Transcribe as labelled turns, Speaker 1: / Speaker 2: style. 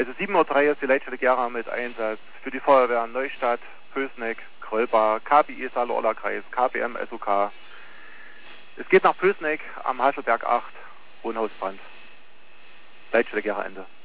Speaker 1: Also 7:03 Uhr ist die Leitstelle Gera mit Einsatz für die Feuerwehr Neustadt, Pößneck, Krölbach, KBI Saale-Orla-Kreis, KBM, SOK. Es geht nach Pößneck am Hasselberg 8, Wohnhausbrand. Leitstelle Gera Ende.